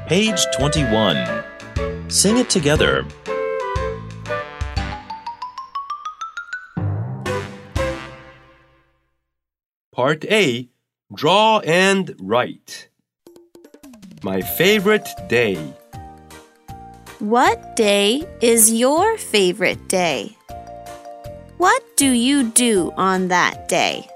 Page 21. Sing it together. Part A. Draw and write. My favorite day. What day is your favorite day? What do you do on that day?